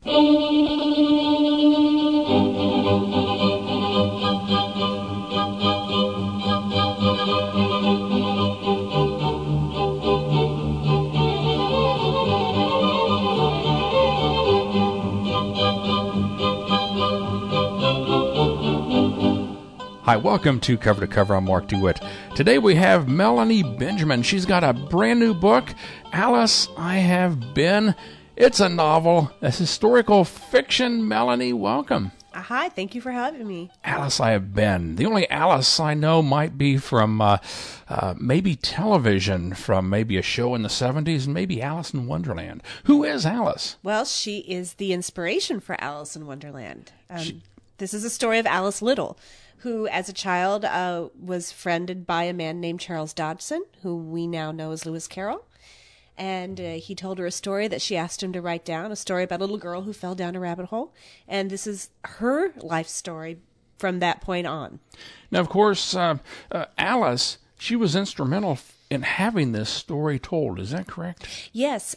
Hi, welcome to Cover to Cover. I'm Mark DeWitt. Today we have Melanie Benjamin. She's got a brand new book, Alice, I Have Been. It's a novel, a historical fiction. Melanie, welcome. Hi, thank you for having me. Alice, I Have Been. The only Alice I know might be from maybe television, from maybe a show in the 70s, and maybe Alice in Wonderland. Who is Alice? Well, she is the inspiration for Alice in Wonderland. This is a story of Alice Little, who, as a child, was friended by a man named Charles Dodgson, who we now know as Lewis Carroll. And he told her a story that she asked him to write down, a story about a little girl who fell down a rabbit hole. And this is her life story from that point on. Now, of course, Alice, she was instrumental in having this story told. Is that correct? Yes.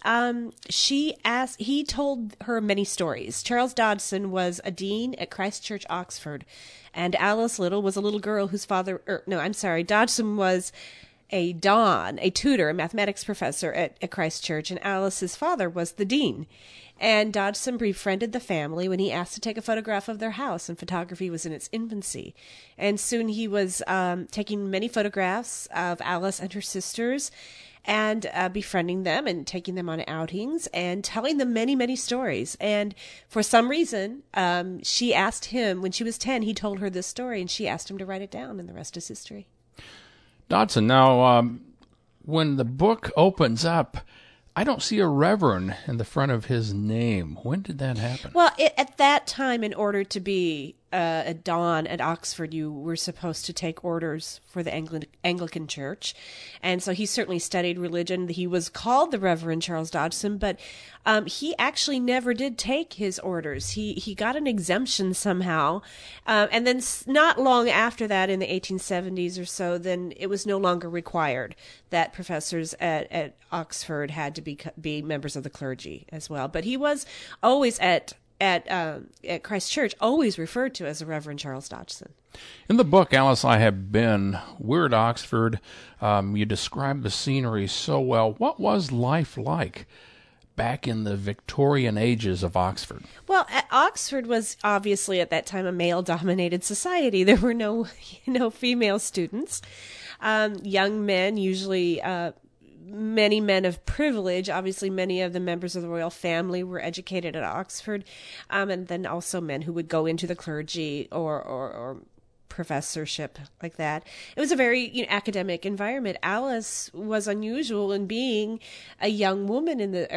He told her many stories. Charles Dodgson was a dean at Christ Church, Oxford. And Alice Little was a little girl whose Dodgson was a tutor, a mathematics professor at Christ Church, and Alice's father was the dean. And Dodgson befriended the family when he asked to take a photograph of their house, and photography was in its infancy. And soon he was taking many photographs of Alice and her sisters, and befriending them and taking them on outings and telling them many, many stories. And for some reason, she asked him, when she was 10, he told her this story, and she asked him to write it down, and the rest is history. Dodgson, now, when the book opens up, I don't see a Reverend in the front of his name. When did that happen? Well, at that time, in order to be a Don at Oxford, you were supposed to take orders for the Anglican Church. And so he certainly studied religion. He was called the Reverend Charles Dodgson, but he actually never did take his orders. He got an exemption somehow. And then not long after that, in the 1870s or so, then it was no longer required that professors at Oxford had to be members of the clergy as well. But he was always at Christ Church, always referred to as the Reverend Charles Dodgson. In the book, Alice, I Have Been, we're at Oxford. You describe the scenery so well. What was life like back in the Victorian ages of Oxford? Well, Oxford was obviously at that time a male-dominated society. There were no female students. Young men, usually many men of privilege. Obviously, many of the members of the royal family were educated at Oxford, and then also men who would go into the clergy or professorship like that. It was a very academic environment. Alice was unusual in being a young woman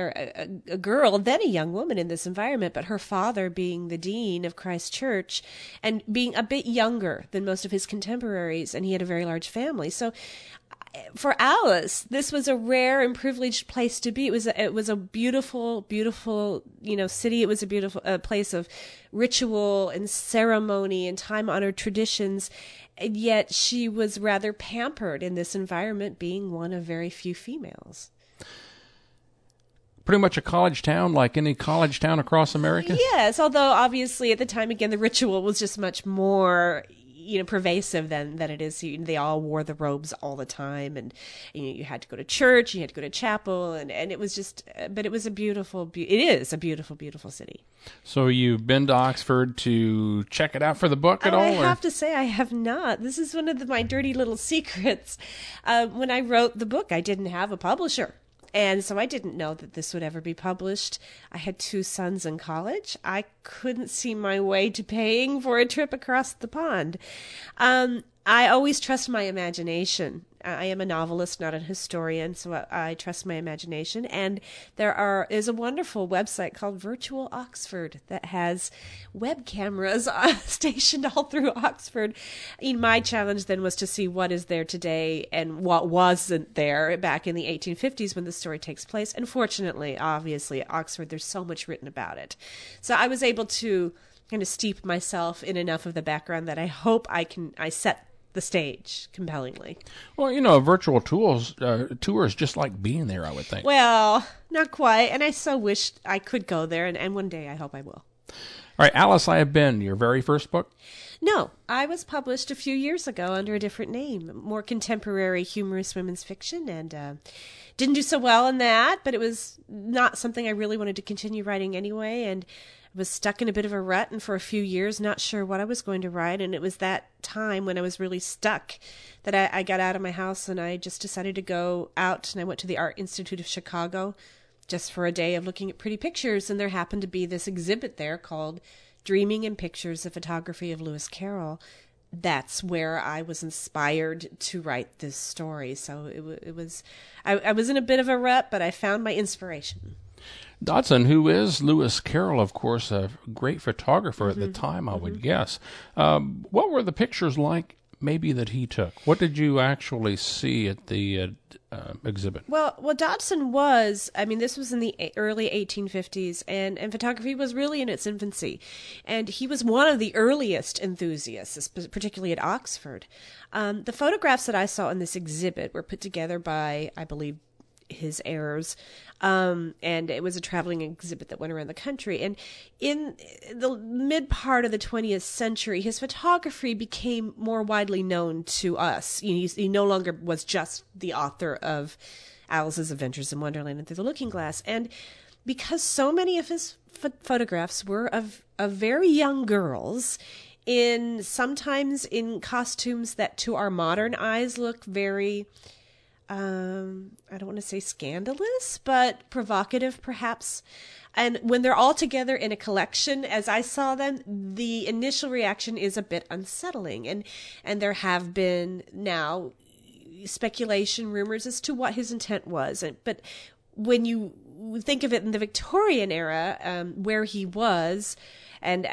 a girl, then a young woman in this environment, but her father being the dean of Christ Church and being a bit younger than most of his contemporaries, and he had a very large family. So for Alice, this was a rare and privileged place to be. It was a beautiful, beautiful, city. It was a beautiful place of ritual and ceremony and time-honored traditions. And yet she was rather pampered in this environment, being one of very few females. Pretty much a college town, like any college town across America? Yes, although obviously at the time, again, the ritual was just much more pervasive than it is. They all wore the robes all the time, and you had to go to church, you had to go to chapel, and it was just, but it is a beautiful, beautiful city. So you've been to Oxford to check it out for the book at all? I have to say I have not. This is one of my dirty little secrets. When I wrote the book, I didn't have a publisher. And so I didn't know that this would ever be published. I had 2 sons in college. I couldn't see my way to paying for a trip across the pond. I always trust my imagination. I am a novelist, not a historian, so I trust my imagination. And there's a wonderful website called Virtual Oxford that has web cameras stationed all through Oxford. My challenge then was to see what is there today and what wasn't there back in the 1850s when the story takes place. And fortunately, obviously, at Oxford, there's so much written about it. So I was able to kind of steep myself in enough of the background that I hope I set the stage compellingly. Well, a virtual tour is just like being there, I would think. Well, not quite. And I so wish I could go there, and one day I hope I will. All right, Alice, I Have Been, your very first book? No, I was published a few years ago under a different name, more contemporary humorous women's fiction, and didn't do so well in that, but it was not something I really wanted to continue writing anyway, and I was stuck in a bit of a rut, and for a few years not sure what I was going to write, and it was that time when I was really stuck that I got out of my house, and I just decided to go out, and I went to the Art Institute of Chicago just for a day of looking at pretty pictures, and there happened to be this exhibit there called Dreaming in Pictures, the Photography of Lewis Carroll. That's where I was inspired to write this story. So I was in a bit of a rut, but I found my inspiration. Dodson, who is Lewis Carroll, of course, a great photographer at the time, I would guess. What were the pictures like, maybe, that he took? What did you actually see at the exhibit? Well, Dodson was, this was in the early 1850s, and photography was really in its infancy. And he was one of the earliest enthusiasts, particularly at Oxford. The photographs that I saw in this exhibit were put together by, I believe, his heirs, and it was a traveling exhibit that went around the country. And in the mid part of the 20th century, his photography became more widely known to us. He no longer was just the author of Alice's Adventures in Wonderland and Through the Looking Glass. And because so many of his photographs were of very young girls, sometimes in costumes that to our modern eyes look very I don't want to say scandalous, but provocative perhaps. And when they're all together in a collection, as I saw them, the initial reaction is a bit unsettling. And there have been now speculation, rumors as to what his intent was. But when you think of it in the Victorian era, where he was, and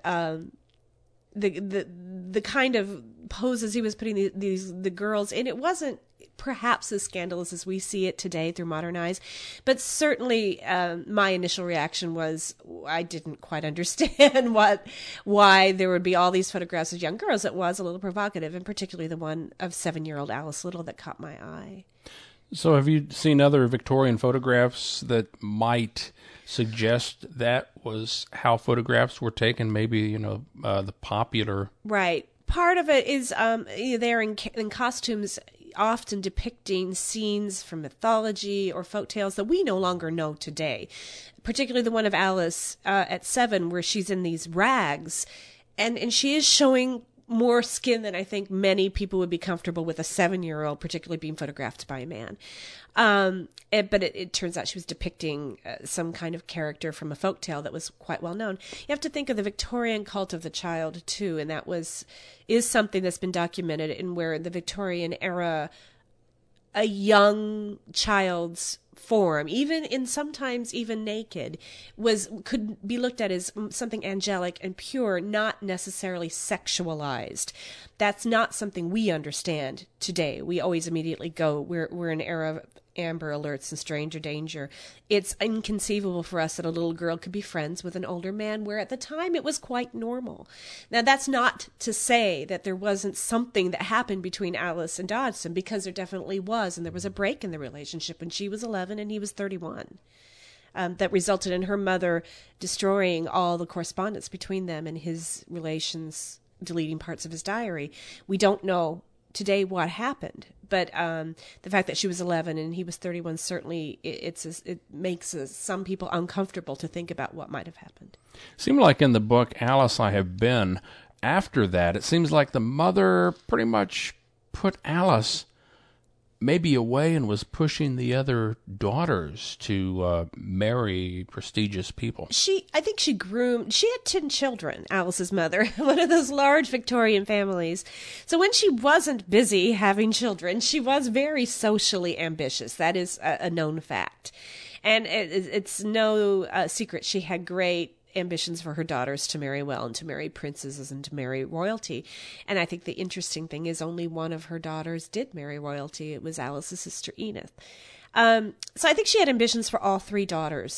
the kind of poses he was putting the girls in, it wasn't perhaps as scandalous as we see it today through modern eyes, but certainly my initial reaction was I didn't quite understand why there would be all these photographs of young girls. It was a little provocative, and particularly the one of 7-year-old Alice Little that caught my eye. So have you seen other Victorian photographs that might suggest that was how photographs were taken? Maybe, the popular... Right. Part of it is they're in costumes often depicting scenes from mythology or folktales that we no longer know today, particularly the one of Alice at 7, where she's in these rags, and she is showing more skin than I think many people would be comfortable with a 7-year-old, particularly being photographed by a man. But it turns out she was depicting some kind of character from a folktale that was quite well known. You have to think of the Victorian cult of the child too, and that is something that's been documented in where the Victorian era, a young child's form, sometimes even naked, could be looked at as something angelic and pure, not necessarily sexualized. That's not something we understand today. We always immediately go, we're in an era of Amber Alerts and stranger danger. It's inconceivable for us that a little girl could be friends with an older man, where at the time it was quite normal. Now, that's not to say that there wasn't something that happened between Alice and Dodson, because there definitely was, and there was a break in the relationship when she was 11 and he was 31. That resulted in her mother destroying all the correspondence between them and his relations, deleting parts of his diary. We don't know today what happened, but the fact that she was 11 and he was 31, certainly it makes some people uncomfortable to think about what might have happened. Seemed like in the book Alice I Have Been, after that, it seems like the mother pretty much put Alice maybe away and was pushing the other daughters to marry prestigious people. I think she had 10 children, Alice's mother, one of those large Victorian families. So when she wasn't busy having children, she was very socially ambitious. That is a known fact. And it's no secret she had great ambitions for her daughters to marry well and to marry princesses and to marry royalty. And I think the interesting thing is only one of her daughters did marry royalty. It was Alice's sister Enid. So I think she had ambitions for all 3 daughters.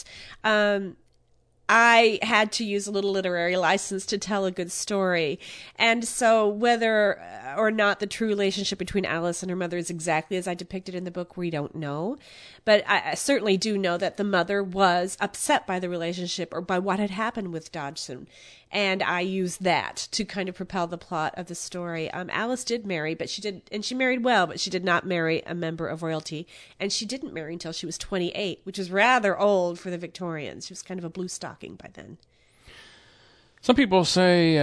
I had to use a little literary license to tell a good story. And so whether or not the true relationship between Alice and her mother is exactly as I depicted in the book, we don't know. But I certainly do know that the mother was upset by the relationship or by what had happened with Dodgson. And I used that to kind of propel the plot of the story. Alice did marry, but she married well, but she did not marry a member of royalty. And she didn't marry until she was 28, which is rather old for the Victorians. She was kind of a blue stocking by then. Some people say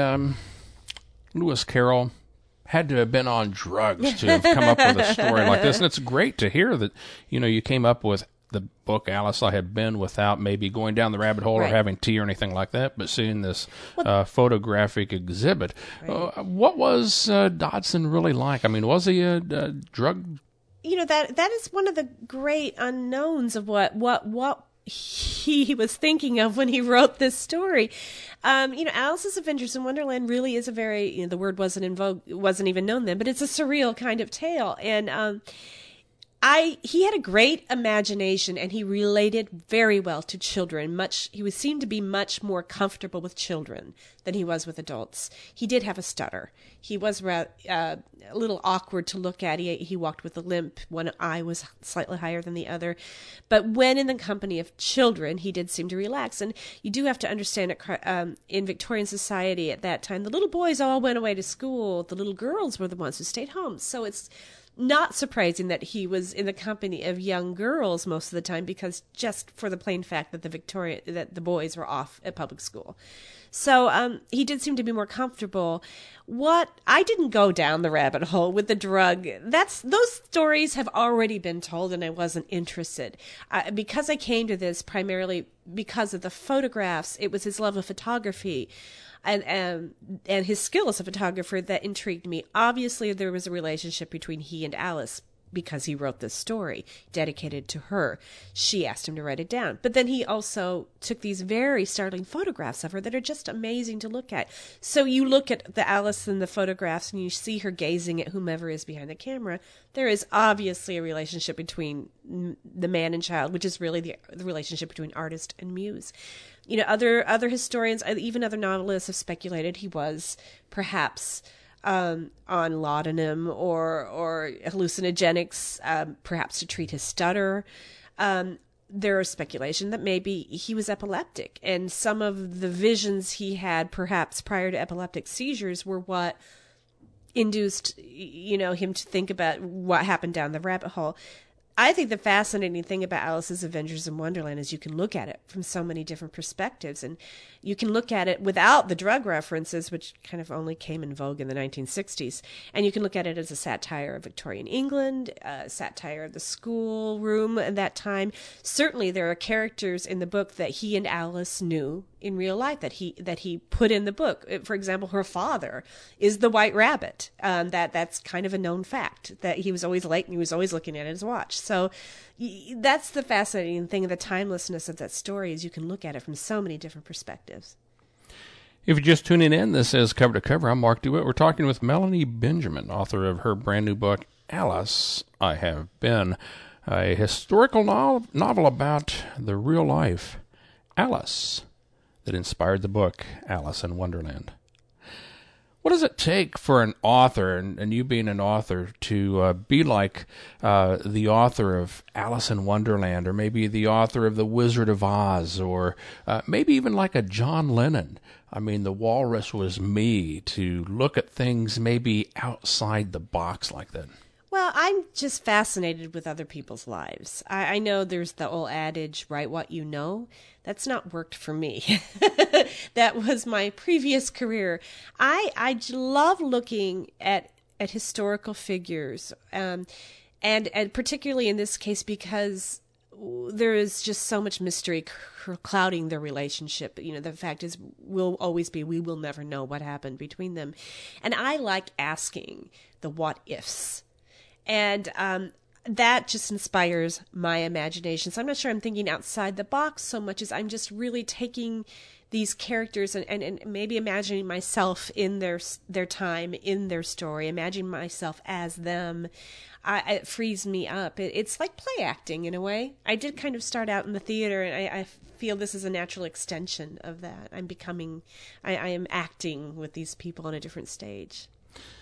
Lewis Carroll had to have been on drugs to have come up with a story like this. And it's great to hear that, you came up with the book Alice I Have Been without maybe going down the rabbit hole or having tea or anything like that, but seeing this photographic exhibit. Right. What was Dodgson really like? I mean, was he a drug? That is one of the great unknowns of what he was thinking of when he wrote this story. Alice's Adventures in Wonderland really is a very, the word wasn't in vogue, wasn't even known then, but it's a surreal kind of tale. And he had a great imagination, and he related very well to children. He seemed to be much more comfortable with children than he was with adults. He did have a stutter. He was a little awkward to look at. He walked with a limp. One eye was slightly higher than the other. But when in the company of children, he did seem to relax. And you do have to understand, in Victorian society at that time, the little boys all went away to school. The little girls were the ones who stayed home. So it's not surprising that he was in the company of young girls most of the time, because just for the plain fact that the boys were off at public school. So he did seem to be more comfortable. I didn't go down the rabbit hole with the drug. Those stories have already been told, and I wasn't interested. Because I came to this primarily because of the photographs. It was his love of photography and his skill as a photographer that intrigued me. Obviously, there was a relationship between he and Alice because he wrote this story dedicated to her. She asked him to write it down. But then he also took these very startling photographs of her that are just amazing to look at. So you look at the Alice in the photographs and you see her gazing at whomever is behind the camera. There is obviously a relationship between the man and child, which is really the relationship between artist and muse. Other historians, even other novelists, have speculated he was perhaps on laudanum or hallucinogenics, perhaps to treat his stutter. There is speculation that maybe he was epileptic, and some of the visions he had perhaps prior to epileptic seizures were what induced him to think about what happened down the rabbit hole. I think the fascinating thing about Alice's Adventures in Wonderland is you can look at it from so many different perspectives, and you can look at it without the drug references, which kind of only came in vogue in the 1960s, and you can look at it as a satire of Victorian England, a satire of the school room at that time. Certainly there are characters in the book that he and Alice knew in real life that he put in the book. For example, her father is the White Rabbit. That's kind of a known fact, that he was always late and he was always looking at his watch. So that's the fascinating thing, the timelessness of that story, is you can look at it from so many different perspectives. If you're just tuning in, this is Cover to Cover. I'm Mark DeWitt. We're talking with Melanie Benjamin, author of her brand new book, Alice I Have Been, a historical novel about the real life Alice that inspired the book Alice in Wonderland. What does it take for an author, and you being an author, to be like the author of Alice in Wonderland, or maybe the author of The Wizard of Oz, or maybe even like a John Lennon? I mean, The Walrus Was Me, to look at things maybe outside the box like that. Well, I'm just fascinated with other people's lives. I know there's the old adage, write what you know. That's not worked for me. That was my previous career. I love looking at historical figures, and particularly in this case because there is just so much mystery clouding their relationship. The fact is, we will never know what happened between them. And I like asking the what ifs. And that just inspires my imagination. So I'm not sure I'm thinking outside the box so much as I'm just really taking these characters and maybe imagining myself in their time, in their story, imagining myself as them. It frees me up. It's like play acting in a way. I did kind of start out in the theater, and I feel this is a natural extension of that. I am acting with these people on a different stage.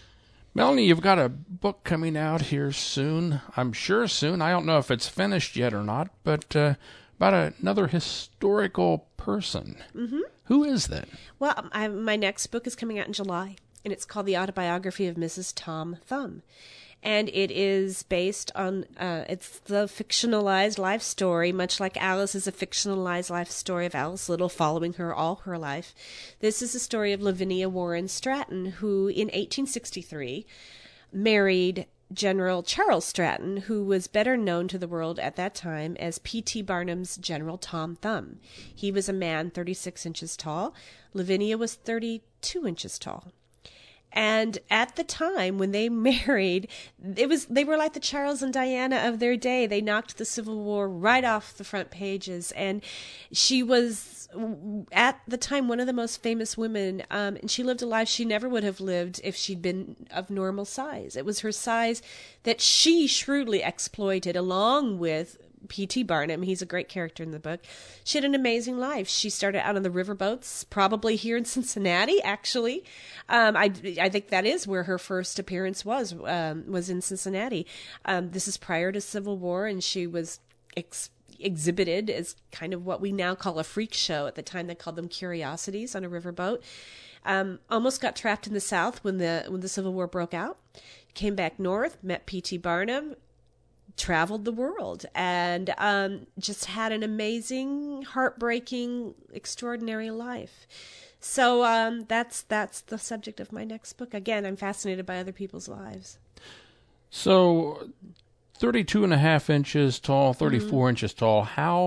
Melanie, you've got a book coming out here soon. I'm sure soon. I don't know if it's finished yet or not, but about another historical person. Mm-hmm. Who is that? Well, my next book is coming out in July, and it's called The Autobiography of Mrs. Tom Thumb. And it is based on, it's the fictionalized life story, much like Alice is a fictionalized life story of Alice Little, following her all her life. This is the story of Lavinia Warren Stratton, who in 1863 married General Charles Stratton, who was better known to the world at that time as P.T. Barnum's General Tom Thumb. He was a man 36 inches tall. Lavinia was 32 inches tall. And at the time when they married, they were like the Charles and Diana of their day. They knocked the Civil War right off the front pages. And she was, at the time, one of the most famous women. And she lived a life she never would have lived if she'd been of normal size. It was her size that she shrewdly exploited, along with P.T. Barnum. He's a great character in the book. She had an amazing life. She started out on the riverboats, probably here in Cincinnati, actually. I think that is where her first appearance was in Cincinnati. This is prior to Civil War, and she was exhibited as kind of what we now call a freak show. At the time, they called them curiosities on a riverboat. Almost got trapped in the South when the Civil War broke out. Came back north, met P.T. Barnum, traveled the world, and just had an amazing, heartbreaking, extraordinary life. So that's the subject of my next book. Again, I'm fascinated by other people's lives. So 32 and a half inches tall, 34 inches tall.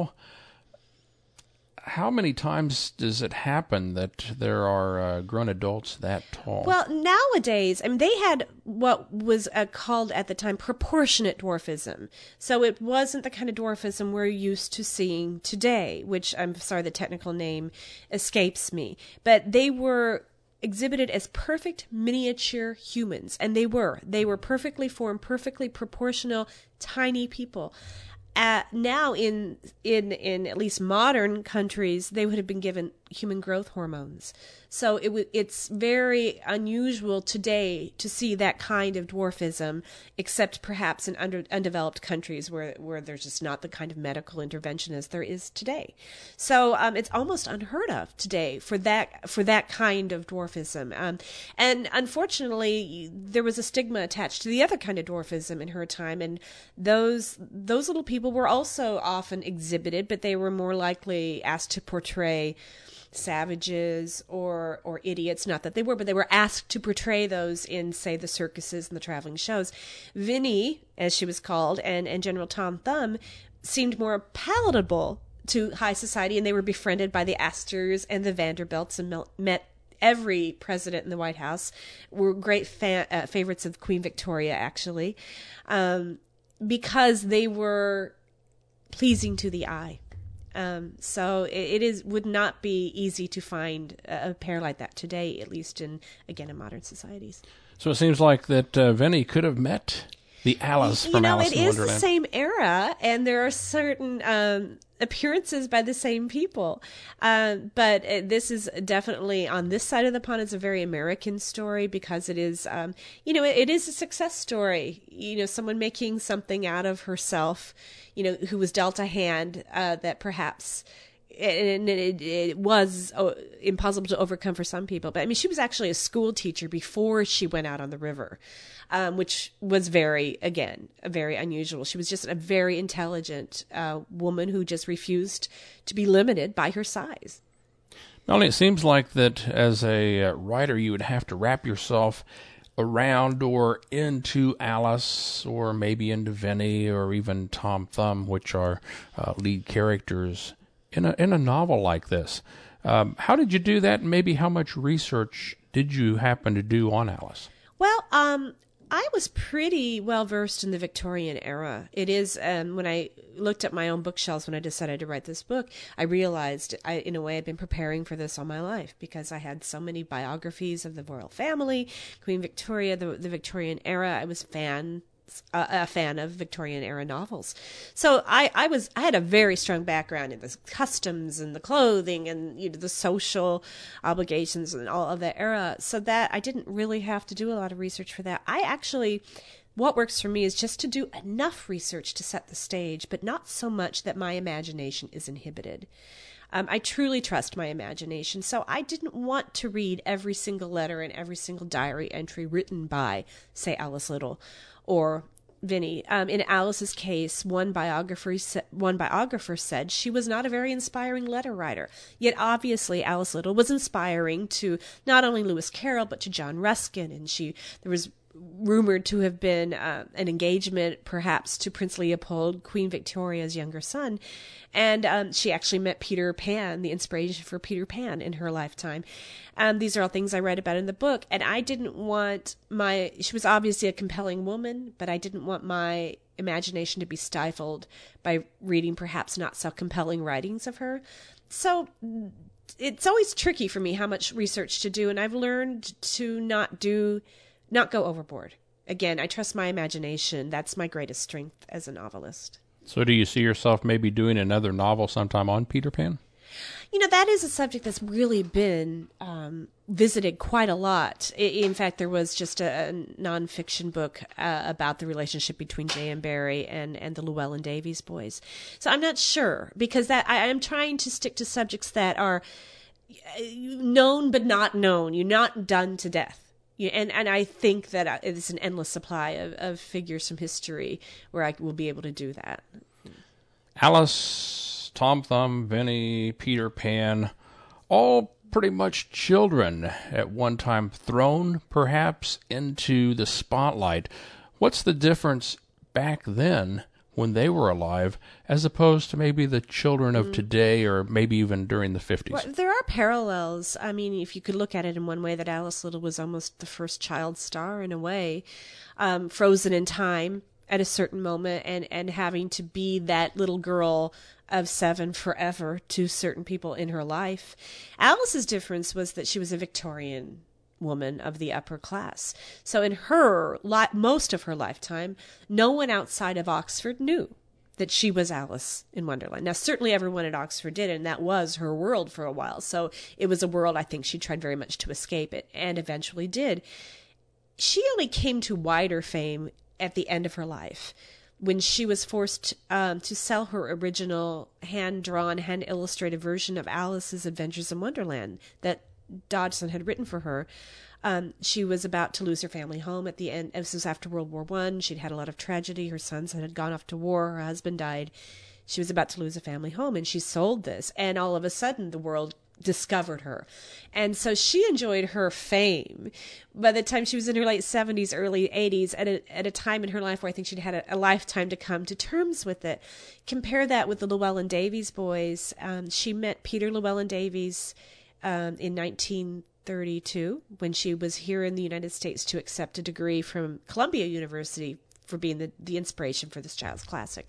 How many times does it happen that there are grown adults that tall? Well, nowadays, I mean, they had what was called at the time proportionate dwarfism. So it wasn't the kind of dwarfism we're used to seeing today, which I'm sorry, the technical name escapes me. But they were exhibited as perfect miniature humans, and they were. They were perfectly formed, perfectly proportional, tiny people. Now, in at least modern countries, they would have been given human growth hormones. So it's very unusual today to see that kind of dwarfism, except perhaps in undeveloped countries where there's just not the kind of medical intervention as there is today. So it's almost unheard of today for that kind of dwarfism. And unfortunately, there was a stigma attached to the other kind of dwarfism in her time, and those little people were also often exhibited, but they were more likely asked to portray savages or idiots. Not that they were, but they were asked to portray those in, say, the circuses and the traveling shows. Vinnie, as she was called, and General Tom Thumb seemed more palatable to high society, and they were befriended by the Astors and the Vanderbilts and met every president in the White House. Were great favorites of Queen Victoria, actually, because they were pleasing to the eye. So it would not be easy to find a pair like that today, at least in modern societies. So it seems like that Vinnie could have met the Alice from Alice in Wonderland. It is the same era, and there are certain appearances by the same people. But this is definitely, on this side of the pond, it's a very American story because it is, it is a success story. Someone making something out of herself, who was dealt a hand that perhaps... And it was impossible to overcome for some people. But I mean, she was actually a school teacher before she went out on the river, which was very unusual. She was just a very intelligent woman who just refused to be limited by her size. Melanie, it seems like that as a writer, you would have to wrap yourself around or into Alice, or maybe into Vinnie, or even Tom Thumb, which are lead characters in a novel like this. How did you do that, and maybe how much research did you happen to do on Alice? Well, I was pretty well versed in the Victorian era. It is, when I looked at my own bookshelves when I decided to write this book, I realized in a way I'd been preparing for this all my life, because I had so many biographies of the royal family, Queen Victoria, the Victorian era. I was a fan of Victorian era novels. So I had a very strong background in the customs and the clothing and the social obligations and all of that era, so that I didn't really have to do a lot of research for that. What works for me is just to do enough research to set the stage, but not so much that my imagination is inhibited. I truly trust my imagination, so I didn't want to read every single letter and every single diary entry written by, say, Alice Little or Vinnie. In Alice's case, one biographer said she was not a very inspiring letter writer. Yet obviously Alice Little was inspiring to not only Lewis Carroll, but to John Ruskin, and there was rumored to have been an engagement perhaps to Prince Leopold, Queen Victoria's younger son. And she actually met Peter Pan, the inspiration for Peter Pan, in her lifetime. These are all things I write about in the book. And I didn't want she was obviously a compelling woman, but I didn't want my imagination to be stifled by reading perhaps not so compelling writings of her. So it's always tricky for me how much research to do. And I've learned to not go overboard. Again, I trust my imagination. That's my greatest strength as a novelist. So do you see yourself maybe doing another novel sometime on Peter Pan? That is a subject that's really been visited quite a lot. In fact, there was just a nonfiction book about the relationship between J.M. Barrie and the Llewellyn Davies boys. So I'm not sure, because I am trying to stick to subjects that are known but not known. You're not done to death. And I think that it's an endless supply of figures from history where I will be able to do that. Alice, Tom Thumb, Vinnie, Peter Pan, all pretty much children at one time, thrown perhaps into the spotlight. What's the difference back then when they were alive, as opposed to maybe the children of today, or maybe even during the 50s? Well, there are parallels. I mean, if you could look at it in one way, that Alice Little was almost the first child star in a way, frozen in time at a certain moment and having to be that little girl of 7 forever to certain people in her life. Alice's difference was that she was a Victorian woman of the upper class. So in most of her lifetime, no one outside of Oxford knew that she was Alice in Wonderland. Now, certainly everyone at Oxford did, and that was her world for a while. So it was a world I think she tried very much to escape it, and eventually did. She only came to wider fame at the end of her life, when she was forced to sell her original hand-drawn, hand-illustrated version of Alice's Adventures in Wonderland that Dodgson had written for her. She was about to lose her family home at the end. This was after World War I. She'd had a lot of tragedy. Her sons had gone off to war. Her husband died. She was about to lose a family home, and she sold this. And all of a sudden, the world discovered her. And so she enjoyed her fame by the time she was in her late 70s, early 80s, at a time in her life where I think she'd had a lifetime to come to terms with it. Compare that with the Llewellyn Davies boys. She met Peter Llewellyn Davies in 1932 when she was here in the United States to accept a degree from Columbia University for being the inspiration for this child's classic.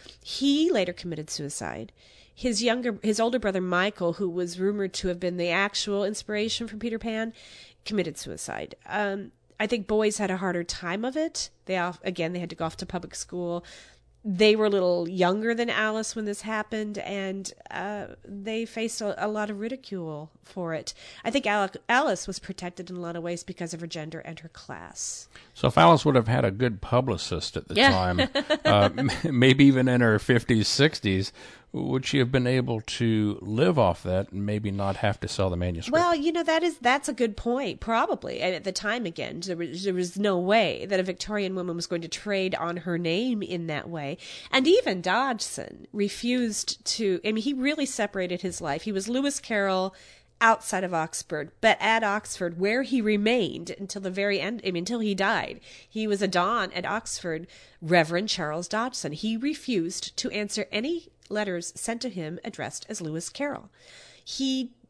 He later committed suicide. His older brother Michael, who was rumored to have been the actual inspiration for Peter Pan, committed suicide. I think boys had a harder time of it. They had to go off to public school. They were a little younger than Alice when this happened, and they faced a lot of ridicule for it. I think Alice was protected in a lot of ways because of her gender and her class. So if Alice would have had a good publicist at the time, maybe even in her 50s, 60s, would she have been able to live off that and maybe not have to sell the manuscript? Well, that's a good point, probably. And at the time, again, there was no way that a Victorian woman was going to trade on her name in that way. And even Dodgson refused to, he really separated his life. He was Lewis Carroll outside of Oxford, but at Oxford, where he remained until the very end, until he died. He was a Don at Oxford, Reverend Charles Dodgson. He refused to answer any letters sent to him addressed as Lewis Carroll. He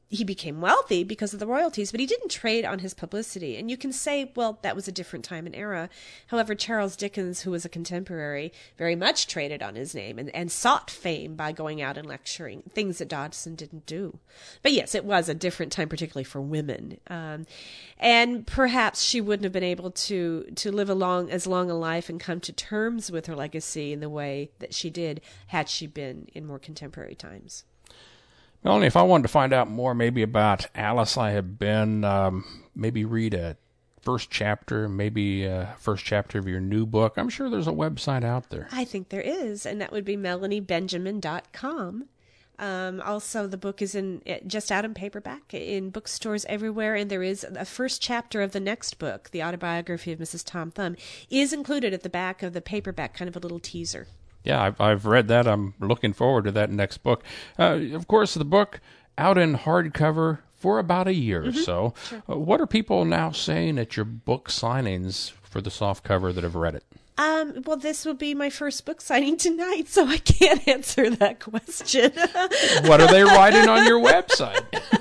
he became wealthy because of the royalties, but he didn't trade on his publicity. And you can say, well, that was a different time and era. However, Charles Dickens, who was a contemporary, very much traded on his name and sought fame by going out and lecturing, things that Dodgson didn't do. But yes, it was a different time, particularly for women. And perhaps she wouldn't have been able to live as long a life and come to terms with her legacy in the way that she did had she been in more contemporary times. Melanie, if I wanted to find out more maybe about Alice I Have Been, maybe read a first chapter, maybe first chapter of your new book, I'm sure there's a website out there. I think there is, and that would be melaniebenjamin.com. Also, the book is just out in paperback in bookstores everywhere, and there is a first chapter of the next book, The Autobiography of Mrs. Tom Thumb, is included at the back of the paperback, kind of a little teaser. Yeah, I've read that. I'm looking forward to that next book. Of course, the book out in hardcover for about a year or so. Sure. What are people now saying at your book signings for the softcover that have read it? Well, this will be my first book signing tonight, so I can't answer that question. What are they writing on your website?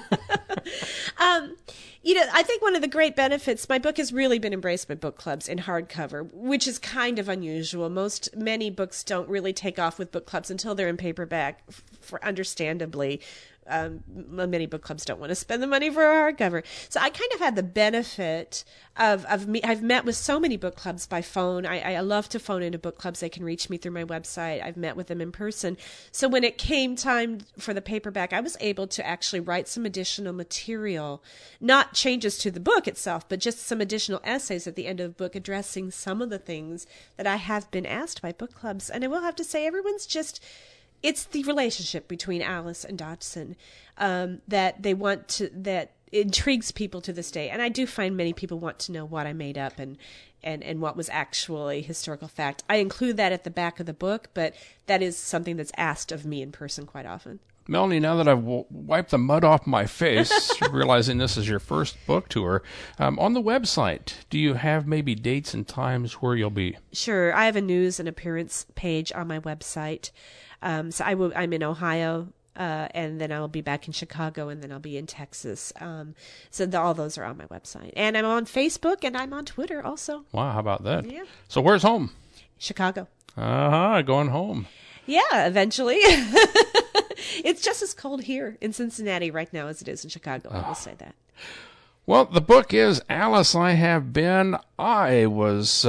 I think one of the great benefits, my book has really been embraced by book clubs in hardcover, which is kind of unusual. Many books don't really take off with book clubs until they're in paperback, for understandably. Many book clubs don't want to spend the money for a hardcover. So I kind of had the benefit of me. I've met with so many book clubs by phone. I love to phone into book clubs. They can reach me through my website. I've met with them in person. So when it came time for the paperback, I was able to actually write some additional material, not changes to the book itself, but just some additional essays at the end of the book addressing some of the things that I have been asked by book clubs. And I will have to say, it's the relationship between Alice and Dodgson that intrigues people to this day. And I do find many people want to know what I made up and what was actually historical fact. I include that at the back of the book, but that is something that's asked of me in person quite often. Melanie, now that I've wiped the mud off my face, realizing this is your first book tour, on the website, do you have maybe dates and times where you'll be? Sure. I have a news and appearance page on my website. So I'm in Ohio, and then I'll be back in Chicago, and then I'll be in Texas. All those are on my website. And I'm on Facebook, and I'm on Twitter also. Wow, how about that? Yeah. So where's home? Chicago. Going home. Yeah, eventually. It's just as cold here in Cincinnati right now as it is in Chicago. I will say that. Well, the book is Alice I Have Been. I was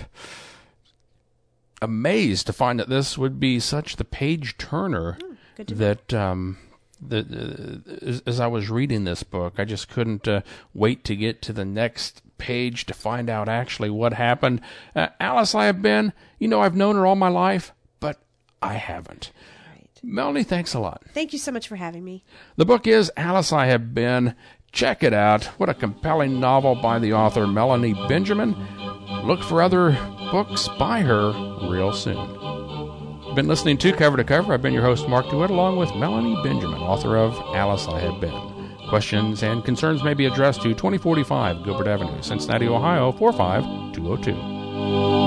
amazed to find that this would be such the page turner that as I was reading this book, I just couldn't wait to get to the next page to find out actually what happened. Alice I Have Been, I've known her all my life, but I haven't. Melanie, thanks a lot. Thank you so much for having me. The book is Alice I Have Been. Check it out. What a compelling novel by the author Melanie Benjamin. Look for other books by her real soon. You've been listening to Cover to Cover. I've been your host, Mark DeWitt, along with Melanie Benjamin, author of Alice I Have Been. Questions and concerns may be addressed to 2045 Gilbert Avenue, Cincinnati, Ohio, 45202.